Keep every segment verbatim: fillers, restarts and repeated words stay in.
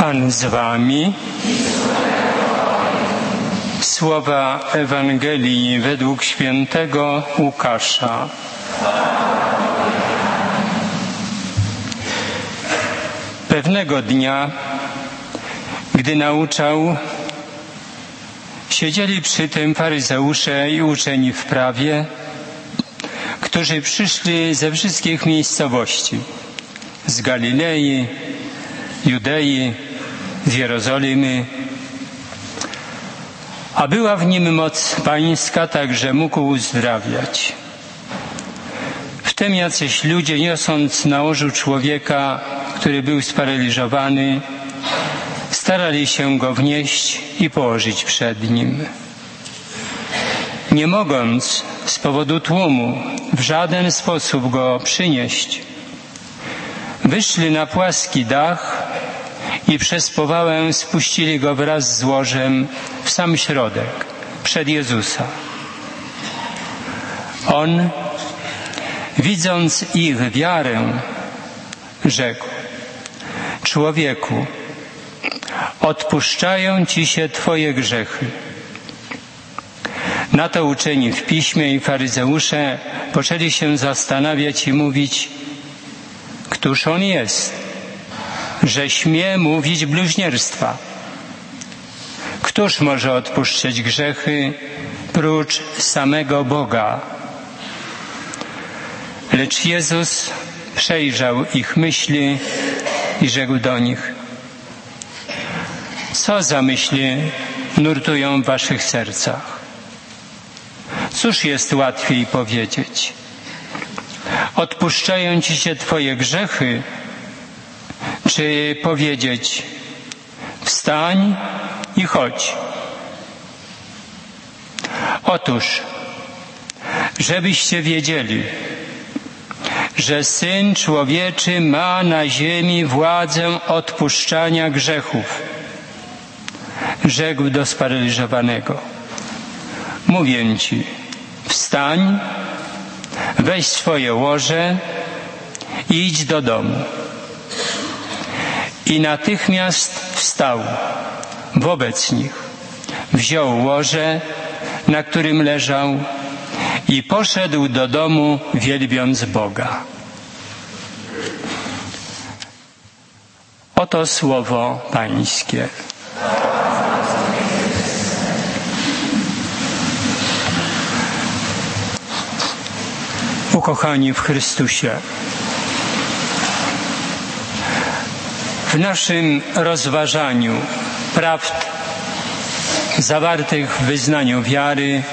Pan z wami. Słowa Ewangelii według świętego Łukasza. Pewnego dnia, gdy nauczał, siedzieli przy tym faryzeusze i uczeni w prawie, którzy przyszli ze wszystkich miejscowości, z Galilei, Judei, z Jerozolimy, a była w nim moc pańska, tak że mógł uzdrawiać. Wtem jacyś ludzie, niosąc na łożu człowieka, który był sparaliżowany, starali się go wnieść i położyć przed nim. Nie mogąc z powodu tłumu w żaden sposób go przynieść, wyszli na płaski dach i przez powałę spuścili go wraz z łożem w sam środek, przed Jezusa. On, widząc ich wiarę, rzekł: człowieku, odpuszczają ci się twoje grzechy. Na to uczeni w piśmie i faryzeusze poczęli się zastanawiać i mówić: któż on jest, że śmie mówić bluźnierstwa? Któż może odpuszczać grzechy prócz samego Boga? Lecz Jezus przejrzał ich myśli i rzekł do nich: co za myśli nurtują w waszych sercach? Cóż jest łatwiej powiedzieć? Odpuszczają ci się twoje grzechy, czy powiedzieć: wstań i chodź? Otóż, żebyście wiedzieli, że Syn Człowieczy ma na ziemi władzę odpuszczania grzechów. Rzekł do sparaliżowanego: mówię ci, wstań, weź swoje łoże i idź do domu. I natychmiast wstał wobec nich, wziął łoże, na którym leżał, i poszedł do domu, wielbiąc Boga. Oto słowo Pańskie. Ukochani w Chrystusie, w naszym rozważaniu prawd zawartych w wyznaniu wiary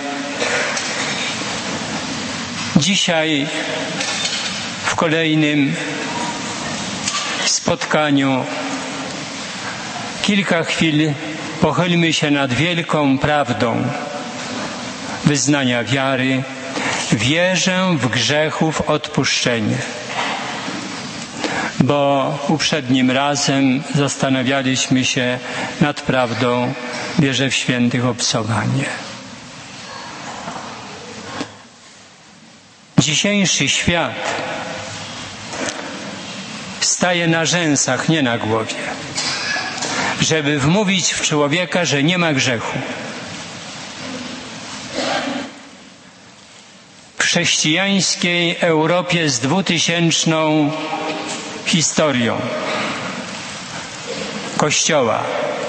dzisiaj w kolejnym spotkaniu kilka chwil pochylmy się nad wielką prawdą wyznania wiary. Wierzę w grzechów odpuszczenie. Bo poprzednim razem zastanawialiśmy się nad prawdą wierzę w świętych obcowanie. Dzisiejszy świat staje na rzęsach, nie na głowie, żeby wmówić w człowieka, że nie ma grzechu. W chrześcijańskiej Europie z dwutysięczną historią Kościoła,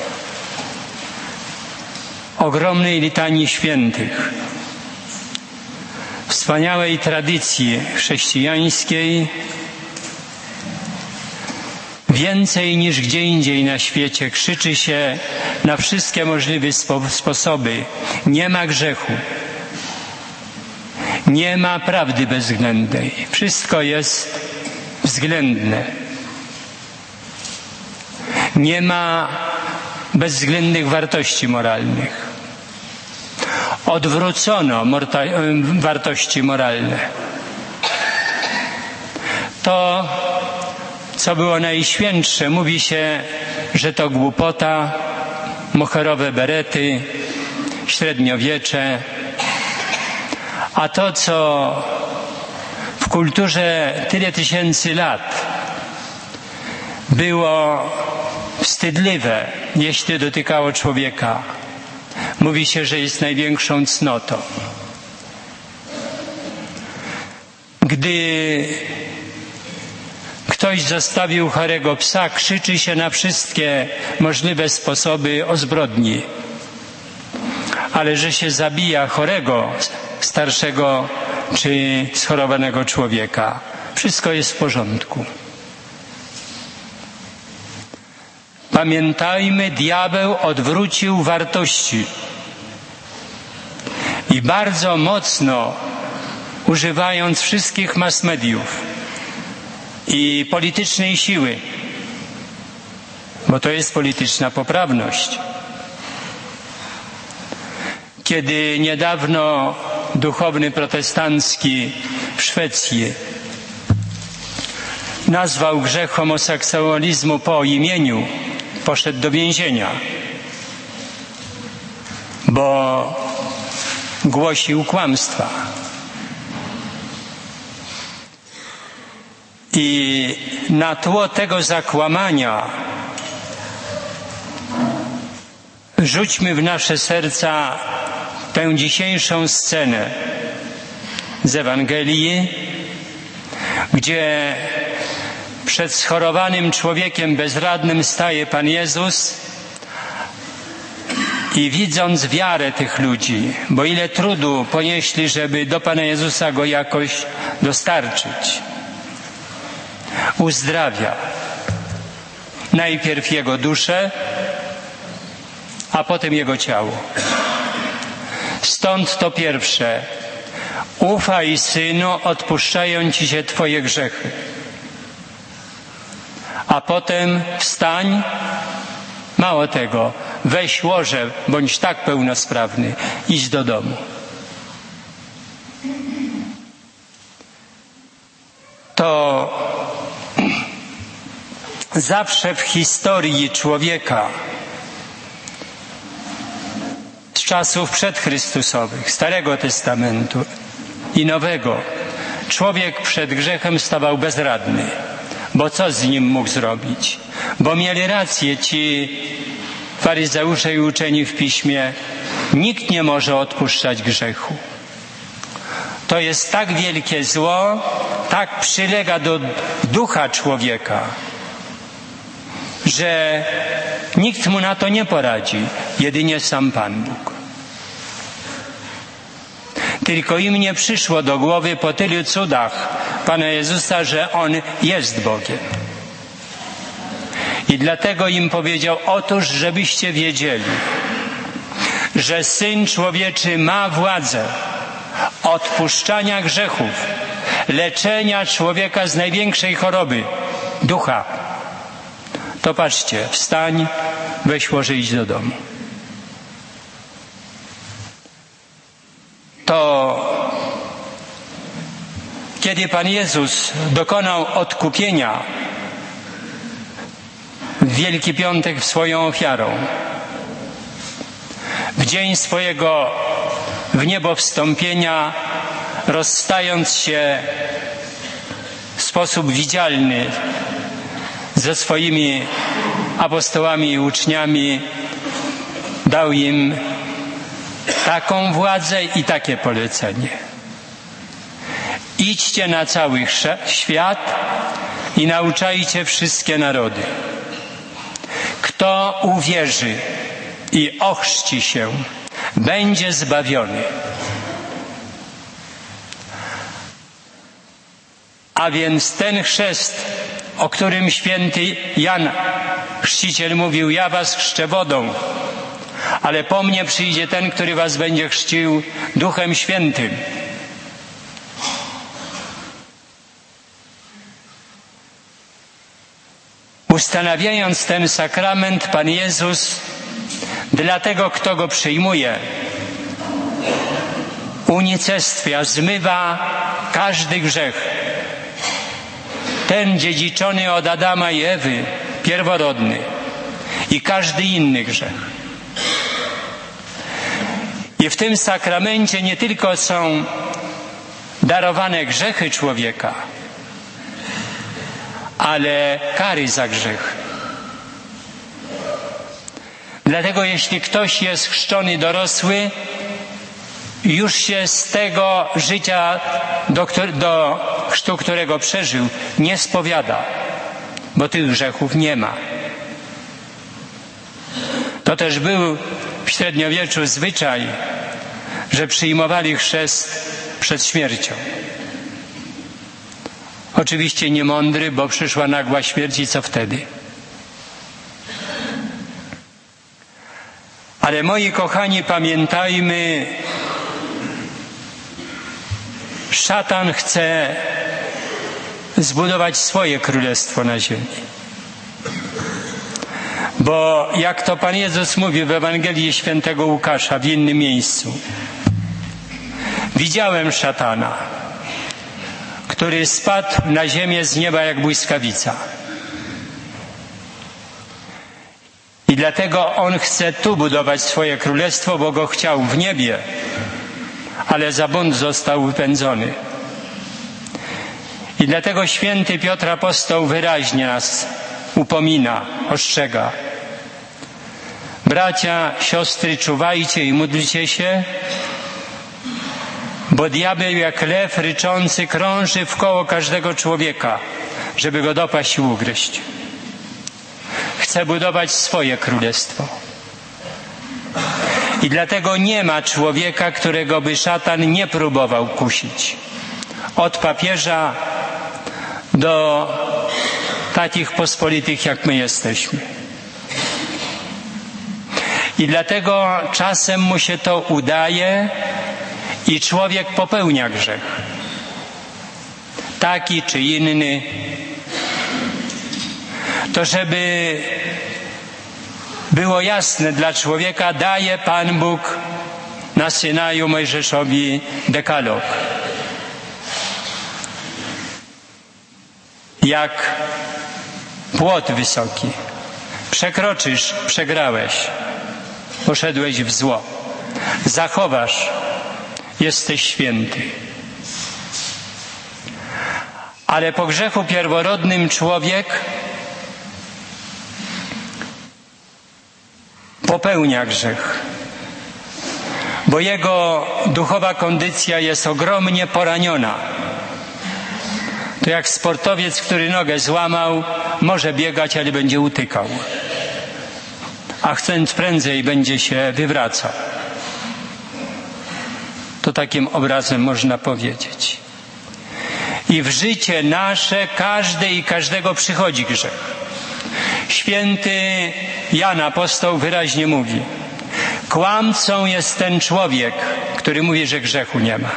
ogromnej litanii świętych, wspaniałej tradycji chrześcijańskiej, więcej niż gdzie indziej na świecie krzyczy się na wszystkie możliwe spo- sposoby: nie ma grzechu, nie ma prawdy bezwzględnej, wszystko jest względne. Nie ma bezwzględnych wartości moralnych. Odwrócono morta- wartości moralne. To, co było najświętsze, mówi się, że to głupota, moherowe berety, średniowiecze. A to, co w kulturze tyle tysięcy lat było wstydliwe, jeśli dotykało człowieka. Mówi się, że jest największą cnotą. Gdy ktoś zostawił chorego psa, krzyczy się na wszystkie możliwe sposoby o zbrodni. Ale że się zabija chorego, starszego czy schorowanego człowieka, wszystko jest w porządku. Pamiętajmy, diabeł odwrócił wartości i bardzo mocno, używając wszystkich mass mediów i politycznej siły, bo to jest polityczna poprawność. Kiedy niedawno duchowny protestancki w Szwecji nazwał grzech homoseksualizmu po imieniu, poszedł do więzienia, bo głosił kłamstwa. I na tło tego zakłamania rzućmy w nasze serca tę dzisiejszą scenę z Ewangelii, gdzie przed schorowanym człowiekiem bezradnym staje Pan Jezus i widząc wiarę tych ludzi, bo ile trudu ponieśli, żeby do Pana Jezusa go jakoś dostarczyć, uzdrawia najpierw jego duszę, a potem jego ciało. Stąd to pierwsze: ufaj, Synu, odpuszczają ci się twoje grzechy. A potem wstań, mało tego, weź łoże, bądź tak pełnosprawny, idź do domu. To zawsze w historii człowieka z czasów przedchrystusowych, Starego Testamentu i Nowego, człowiek przed grzechem stawał bezradny. Bo co z nim mógł zrobić? Bo mieli rację ci faryzeusze i uczeni w piśmie. Nikt nie może odpuszczać grzechu. To jest tak wielkie zło, tak przylega do ducha człowieka, że nikt mu na to nie poradzi, jedynie sam Pan Bóg. Tylko im nie przyszło do głowy po tylu cudach Pana Jezusa, że On jest Bogiem. I dlatego im powiedział: otóż, żebyście wiedzieli, że Syn Człowieczy ma władzę odpuszczania grzechów, leczenia człowieka z największej choroby, ducha. To patrzcie, wstań, weź łoże, idź do domu. To kiedy Pan Jezus dokonał odkupienia w Wielki Piątek swoją ofiarą, w dzień swojego w niebo wstąpienia, rozstając się w sposób widzialny ze swoimi apostołami i uczniami, dał im taką władzę i takie polecenie: idźcie na cały świat i nauczajcie wszystkie narody. Kto uwierzy i ochrzci się, będzie zbawiony. A więc ten chrzest, o którym święty Jan Chrzciciel mówił: ja was chrzczę wodą, ale po mnie przyjdzie ten, który was będzie chrzcił Duchem Świętym. Ustanawiając ten sakrament, Pan Jezus dla tego, kto go przyjmuje, unicestwia, zmywa każdy grzech. Ten dziedziczony od Adama i Ewy, pierworodny, i każdy inny grzech. I w tym sakramencie nie tylko są darowane grzechy człowieka, ale kary za grzech. Dlatego jeśli ktoś jest chrzczony dorosły, już się z tego życia, do, do chrztu, którego przeżył, nie spowiada, bo tych grzechów nie ma. To też był w średniowieczu zwyczaj, że przyjmowali chrzest przed śmiercią. Oczywiście niemądry, bo przyszła nagła śmierć i co wtedy? Ale moi kochani, pamiętajmy, szatan chce zbudować swoje królestwo na ziemi. Bo jak to Pan Jezus mówi w Ewangelii Świętego Łukasza w innym miejscu, widziałem szatana, który spadł na ziemię z nieba jak błyskawica. I dlatego on chce tu budować swoje królestwo, bo go chciał w niebie, ale za bunt został wypędzony. I dlatego święty Piotr Apostoł wyraźnie nas upomina, ostrzega. Bracia, siostry, czuwajcie i módlcie się, bo diabeł jak lew ryczący krąży wkoło każdego człowieka, żeby go dopaść i ugryźć. Chce budować swoje królestwo. I dlatego nie ma człowieka, którego by szatan nie próbował kusić. Od papieża do takich pospolitych, jak my jesteśmy. I dlatego czasem mu się to udaje i człowiek popełnia grzech. Taki czy inny. To żeby było jasne dla człowieka, daje Pan Bóg na Synaju Mojżeszowi dekalog. Jak płot wysoki. Przekroczysz, przegrałeś. Poszedłeś w zło. Zachowasz, jesteś święty. Ale po grzechu pierworodnym człowiek popełnia grzech, bo jego duchowa kondycja jest ogromnie poraniona. To jak sportowiec, który nogę złamał, może biegać, ale będzie utykał. A chcąc prędzej będzie się wywracał. To takim obrazem można powiedzieć. I w życie nasze każde i każdego przychodzi grzech. Święty Jan Apostoł wyraźnie mówi: kłamcą jest ten człowiek, który mówi, że grzechu nie ma.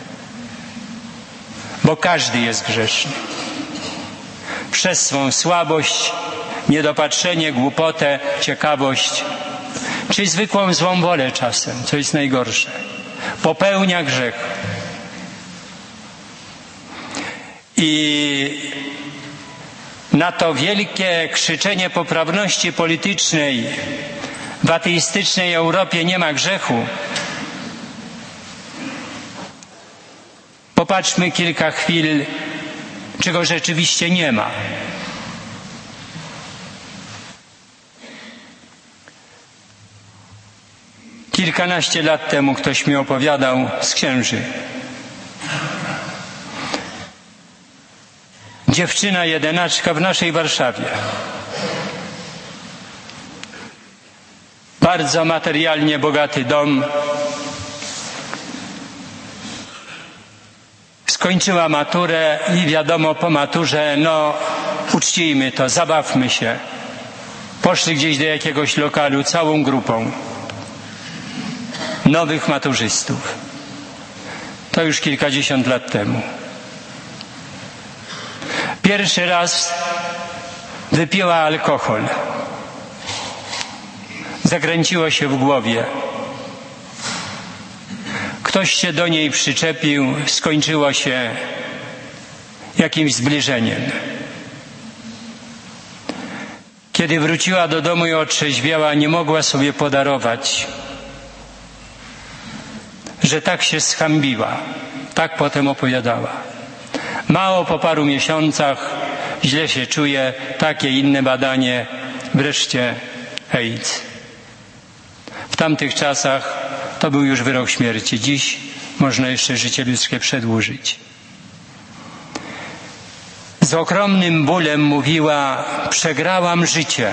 Bo każdy jest grzeszny. Przez swą słabość, niedopatrzenie, głupotę, ciekawość, czy zwykłą złą wolę czasem, co jest najgorsze. Popełnia grzech. I na to wielkie krzyczenie poprawności politycznej w ateistycznej Europie nie ma grzechu. Popatrzmy kilka chwil, czego rzeczywiście nie ma. Kilkanaście lat temu ktoś mi opowiadał z księży. Dziewczyna jedenaczka w naszej Warszawie. Bardzo materialnie bogaty dom. Skończyła maturę i wiadomo, po maturze, no uczcijmy to, zabawmy się. Poszli gdzieś do jakiegoś lokalu całą grupą nowych maturzystów. To już kilkadziesiąt lat temu. Pierwszy raz wypiła alkohol. Zakręciło się w głowie. Ktoś się do niej przyczepił, skończyło się jakimś zbliżeniem. Kiedy wróciła do domu i otrzeźwiała, nie mogła sobie podarować, że tak się zhańbiła. Tak potem opowiadała. Mało po paru miesiącach źle się czuje, takie inne badanie, wreszcie AIDS. W tamtych czasach to był już wyrok śmierci. Dziś można jeszcze życie ludzkie przedłużyć. Z ogromnym bólem mówiła: przegrałam życie.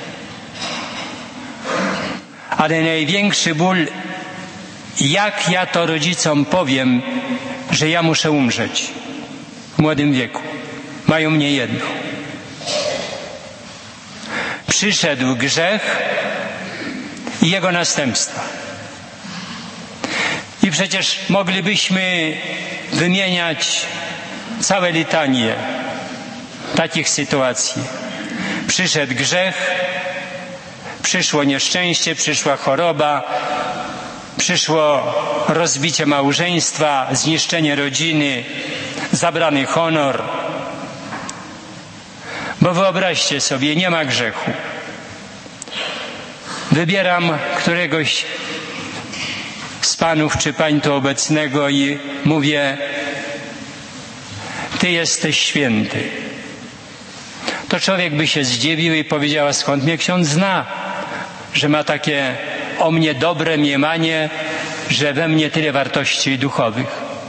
Ale największy ból, jak ja to rodzicom powiem, że ja muszę umrzeć w młodym wieku. Mają mnie jedno. Przyszedł grzech i jego następstwa. I przecież moglibyśmy wymieniać całe litanie takich sytuacji. Przyszedł grzech, przyszło nieszczęście, przyszła choroba, przyszło rozbicie małżeństwa, zniszczenie rodziny, zabrany honor. Bo wyobraźcie sobie, nie ma grzechu. Wybieram któregoś z panów czy pań tu obecnego i mówię: ty jesteś święty. To człowiek by się zdziwił i powiedział: a skąd mnie ksiądz zna, że ma takie o mnie dobre mniemanie, że we mnie tyle wartości duchowych.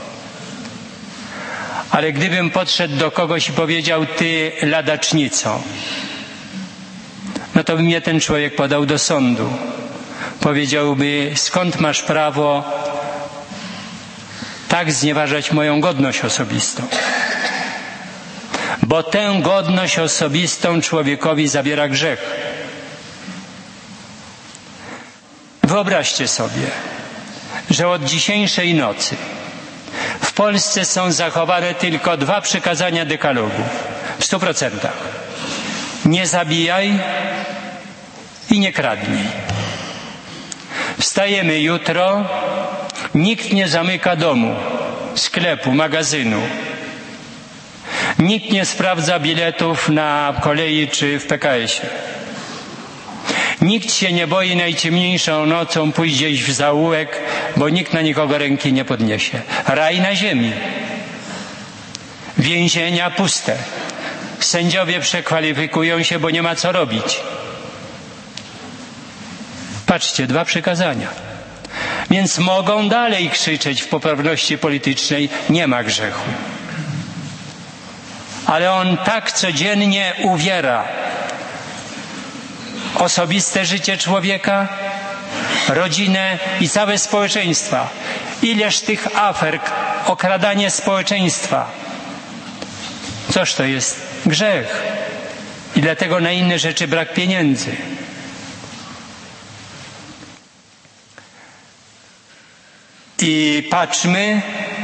Ale gdybym podszedł do kogoś i powiedział: ty ladacznico, no to by mnie ten człowiek podał do sądu. Powiedziałby: skąd masz prawo tak znieważać moją godność osobistą? Bo tę godność osobistą człowiekowi zabiera grzech. Wyobraźcie sobie, że od dzisiejszej nocy w Polsce są zachowane tylko dwa przykazania dekalogu w stu procentach. Nie zabijaj i nie kradnij. Wstajemy jutro, nikt nie zamyka domu, sklepu, magazynu. Nikt nie sprawdza biletów na kolei czy w P K S-ie. Nikt się nie boi najciemniejszą nocą pójść gdzieś w zaułek, bo nikt na nikogo ręki nie podniesie. Raj na ziemi. Więzienia puste. Sędziowie przekwalifikują się, bo nie ma co robić. Patrzcie, dwa przykazania. Więc mogą dalej krzyczeć w poprawności politycznej: nie ma grzechu. Ale on tak codziennie uwiera osobiste życie człowieka, rodzinę i całe społeczeństwa. Ileż tych afer, okradanie społeczeństwa. Coż to jest? Grzech. I dlatego na inne rzeczy brak pieniędzy. I patrzmy,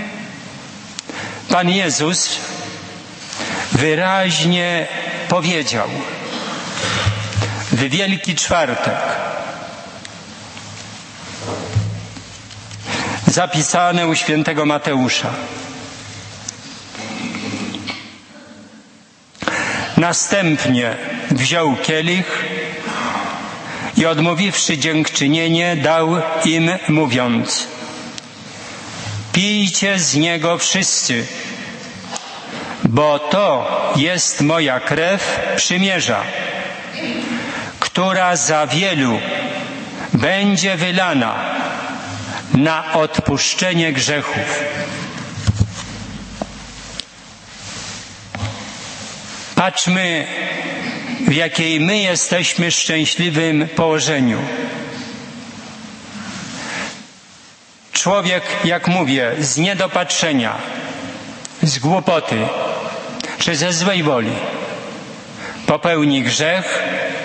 Pan Jezus wyraźnie powiedział w Wielki Czwartek, zapisane u świętego Mateusza: następnie wziął kielich i odmówiwszy dziękczynienie, dał im, mówiąc: pijcie z niego wszyscy, bo to jest moja krew przymierza, która za wielu będzie wylana na odpuszczenie grzechów. Patrzmy, w jakiej my jesteśmy szczęśliwym położeniu. Człowiek, jak mówię, z niedopatrzenia, z głupoty czy ze złej woli popełni grzech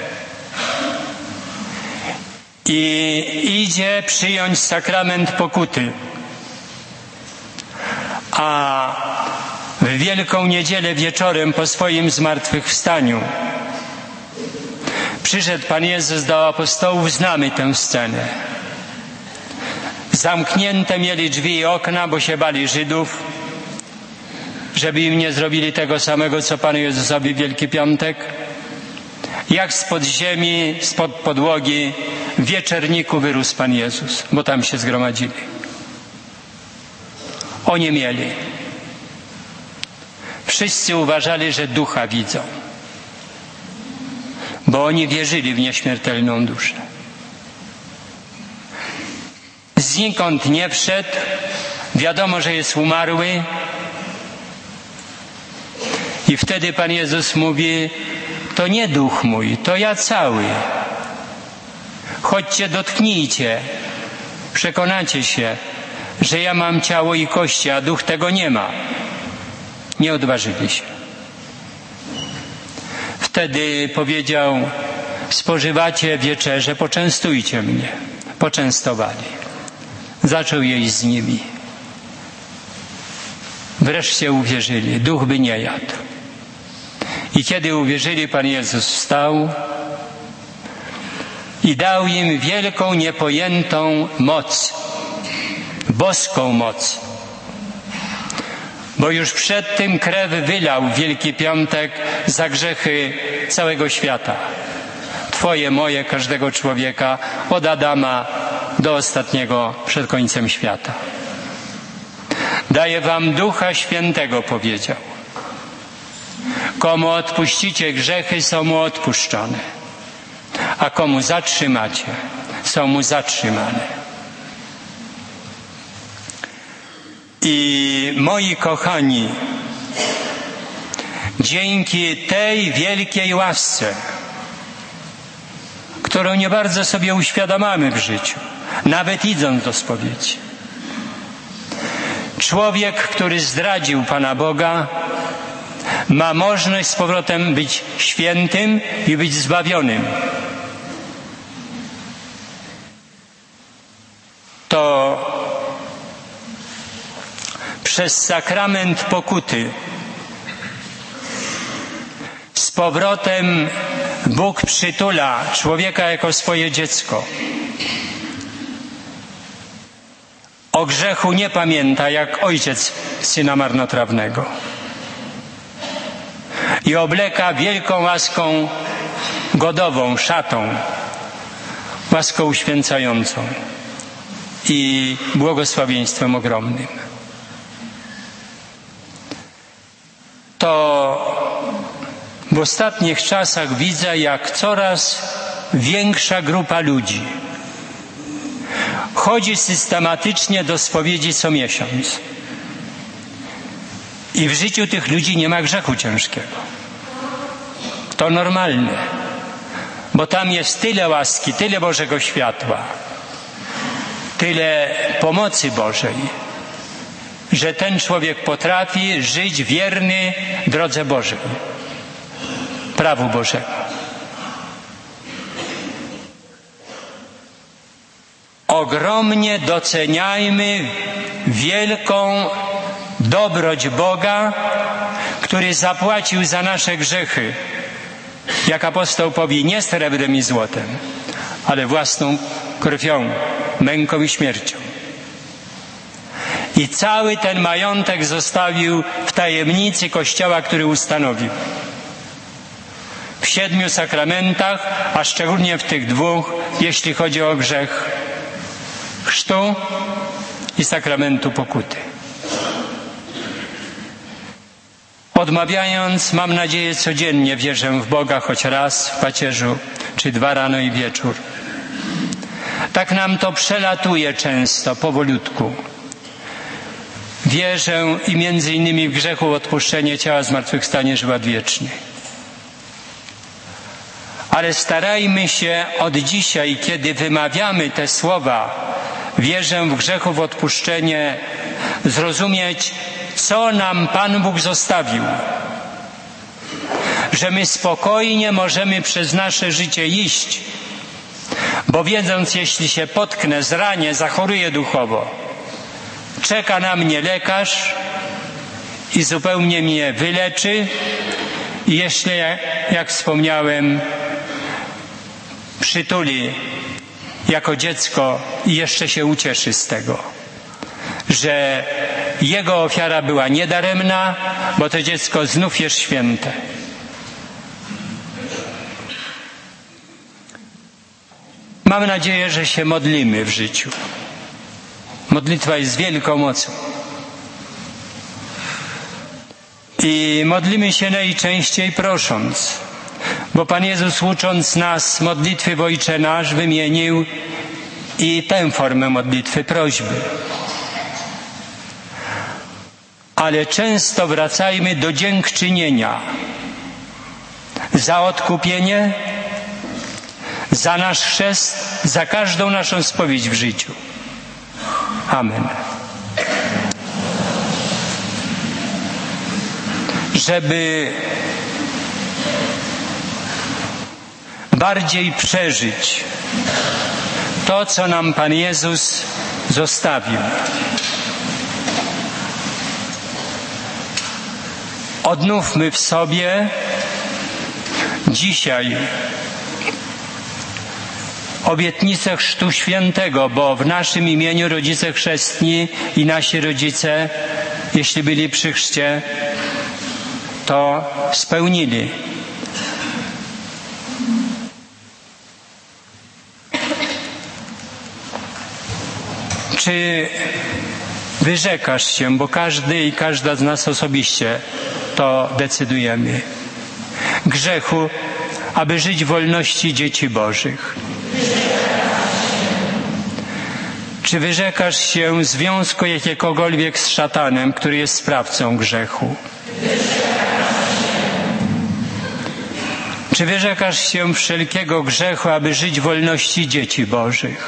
i idzie przyjąć sakrament pokuty, a w Wielką Niedzielę wieczorem po swoim zmartwychwstaniu przyszedł Pan Jezus do apostołów. Znamy tę scenę. Zamknięte mieli drzwi i okna, bo się bali Żydów, żeby im nie zrobili tego samego, co Panu Jezusowi w Wielki Piątek. Jak spod ziemi, spod podłogi w wieczerniku wyrósł Pan Jezus, bo tam się zgromadzili. Oni mieli. Wszyscy uważali, że ducha widzą, bo oni wierzyli w nieśmiertelną duszę. znikąd nie wszedł, wiadomo, że jest umarły. I wtedy Pan Jezus mówi: to nie duch mój, to ja cały. Chodźcie, dotknijcie, przekonacie się, że ja mam ciało i kości, a duch tego nie ma. Nie odważyli się. Wtedy powiedział: spożywacie wieczerzę, poczęstujcie mnie. Poczęstowali. Zaczął jeść z nimi. Wreszcie uwierzyli. Duch by nie jadł. I kiedy uwierzyli, Pan Jezus wstał i dał im wielką, niepojętą moc, boską moc. Bo już przed tym krew wylał w Wielki Piątek za grzechy całego świata. Twoje, moje, każdego człowieka, od Adama do ostatniego przed końcem świata. Daję wam Ducha Świętego, powiedział. Komu odpuścicie grzechy, są mu odpuszczone, a komu zatrzymacie, są mu zatrzymane. I moi kochani, dzięki tej wielkiej łasce, którą nie bardzo sobie uświadamiamy w życiu, nawet idąc do spowiedzi, człowiek, który zdradził Pana Boga, ma możliwość z powrotem być świętym i być zbawionym. To przez sakrament pokuty z powrotem Bóg przytula człowieka jako swoje dziecko. O grzechu nie pamięta jak ojciec syna marnotrawnego. I obleka wielką łaską godową, szatą, łaską uświęcającą i błogosławieństwem ogromnym. To w ostatnich czasach widzę, jak coraz większa grupa ludzi chodzi systematycznie do spowiedzi co miesiąc. I w życiu tych ludzi nie ma grzechu ciężkiego. To normalne, bo tam jest tyle łaski, tyle Bożego światła, tyle pomocy Bożej, że ten człowiek potrafi żyć wierny drodze Bożej, prawu Bożego. Ogromnie doceniajmy wielką dobroć Boga, który zapłacił za nasze grzechy, jak apostoł powie, nie srebrem i złotem, ale własną krwią, męką i śmiercią. I cały ten majątek zostawił w tajemnicy Kościoła, który ustanowił. W siedmiu sakramentach, a szczególnie w tych dwóch, jeśli chodzi o grzech chrztu i sakramentu pokuty. Odmawiając, mam nadzieję, codziennie wierzę w Boga, choć raz w pacierzu, czy dwa rano i wieczór. Tak nam to przelatuje często, powolutku. Wierzę i między innymi w grzechu odpuszczenie ciała, zmartwychwstanie, żywot wieczny. Ale starajmy się od dzisiaj, kiedy wymawiamy te słowa, wierzę w grzechu, w odpuszczenie, zrozumieć, co nam Pan Bóg zostawił. Że my spokojnie możemy przez nasze życie iść, bo wiedząc, jeśli się potknę, zranię, zachoruję duchowo, czeka na mnie lekarz i zupełnie mnie wyleczy i jeszcze, jak wspomniałem, przytuli jako dziecko i jeszcze się ucieszy z tego, że jego ofiara była niedaremna, bo to dziecko znów jest święte. Mam nadzieję, że się modlimy w życiu. Modlitwa jest wielką mocą. I modlimy się najczęściej prosząc, bo Pan Jezus, ucząc nas modlitwy w Ojcze Nasz, wymienił i tę formę modlitwy prośby. Ale często wracajmy do dziękczynienia za odkupienie, za nasz chrzest, za każdą naszą spowiedź w życiu. Amen. Żeby bardziej przeżyć to, co nam Pan Jezus zostawił. Odnówmy w sobie dzisiaj obietnicę Chrztu Świętego, bo w naszym imieniu rodzice chrzestni i nasi rodzice, jeśli byli przy chrzcie, to spełnili. Czy wyrzekasz się, bo każdy i każda z nas osobiście to decydujemy, grzechu, aby żyć w wolności dzieci Bożych? Czy wyrzekasz się związku jakiegokolwiek z szatanem, który jest sprawcą grzechu? Czy wyrzekasz się wszelkiego grzechu, aby żyć w wolności dzieci Bożych?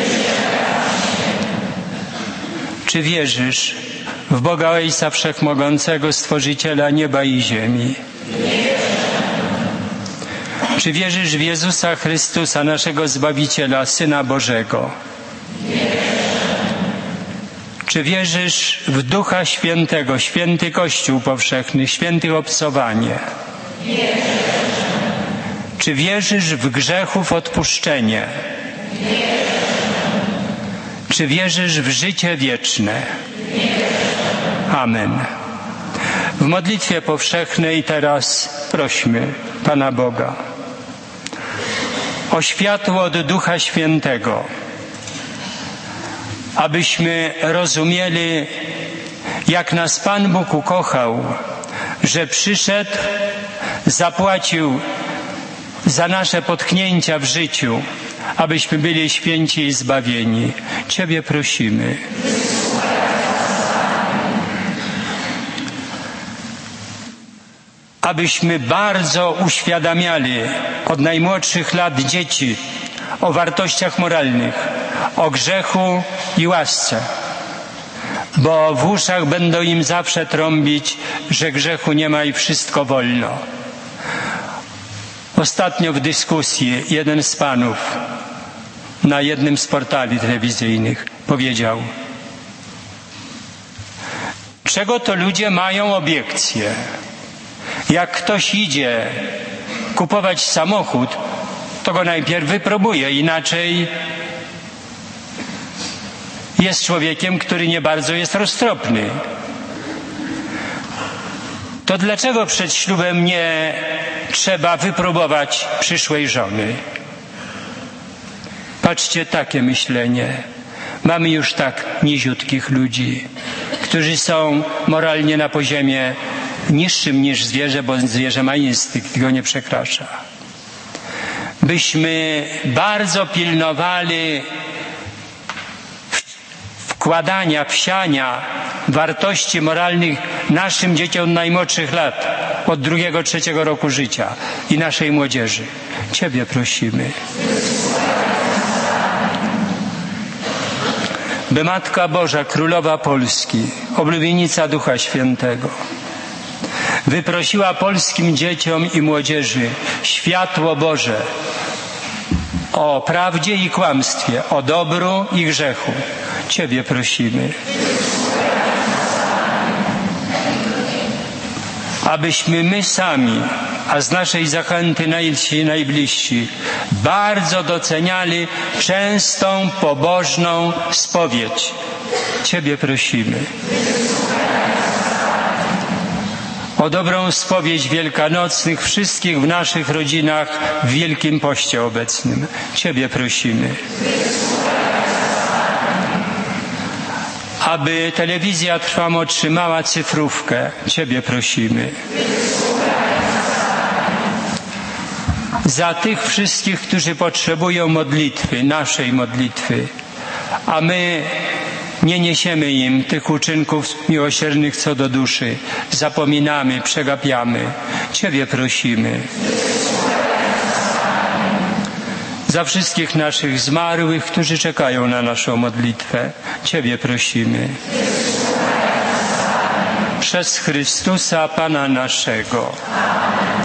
Czy wierzysz w Boga Ojca Wszechmogącego, Stworzyciela nieba i ziemi? Czy wierzysz w Jezusa Chrystusa, naszego Zbawiciela, Syna Bożego? Czy wierzysz w Ducha Świętego, święty Kościół powszechny, świętych obcowanie? Czy wierzysz w grzechów odpuszczenie? Czy wierzysz w życie wieczne? Amen. W modlitwie powszechnej teraz prośmy Pana Boga o światło od Ducha Świętego, abyśmy rozumieli, jak nas Pan Bóg ukochał, że przyszedł, zapłacił za nasze potknięcia w życiu, abyśmy byli święci i zbawieni. Ciebie prosimy. Abyśmy bardzo uświadamiali od najmłodszych lat dzieci o wartościach moralnych, o grzechu i łasce, bo w uszach będą im zawsze trąbić, że grzechu nie ma i wszystko wolno. Ostatnio w dyskusji jeden z panów na jednym z portali telewizyjnych powiedział: czego to ludzie mają obiekcje? Jak ktoś idzie kupować samochód, to go najpierw wypróbuje, inaczej jest człowiekiem, który nie bardzo jest roztropny. To dlaczego przed ślubem nie trzeba wypróbować przyszłej żony? Patrzcie, takie myślenie. Mamy już tak niziutkich ludzi, którzy są moralnie na poziomie niższym niż zwierzę, bo zwierzę ma instynkt i go nie przekracza. Byśmy bardzo pilnowali wkładania, wsiania wartości moralnych naszym dzieciom od najmłodszych lat, od drugiego, trzeciego roku życia i naszej młodzieży. Ciebie prosimy. By Matka Boża, Królowa Polski, oblubienica Ducha Świętego, wyprosiła polskim dzieciom i młodzieży światło Boże o prawdzie i kłamstwie, o dobru i grzechu. Ciebie prosimy. Abyśmy my sami, a z naszej zachęty najci najbliżsi, bardzo doceniali częstą, pobożną spowiedź. Ciebie prosimy. O dobrą spowiedź wielkanocnych wszystkich w naszych rodzinach w Wielkim Poście obecnym. Ciebie prosimy. Aby telewizja Trwam otrzymała cyfrówkę. Ciebie prosimy. za tych wszystkich, którzy potrzebują modlitwy, naszej modlitwy, a my nie niesiemy im tych uczynków miłosiernych co do duszy. Zapominamy, przegapiamy. Ciebie prosimy. Za wszystkich naszych zmarłych, którzy czekają na naszą modlitwę. Ciebie prosimy. Przez Chrystusa Pana naszego.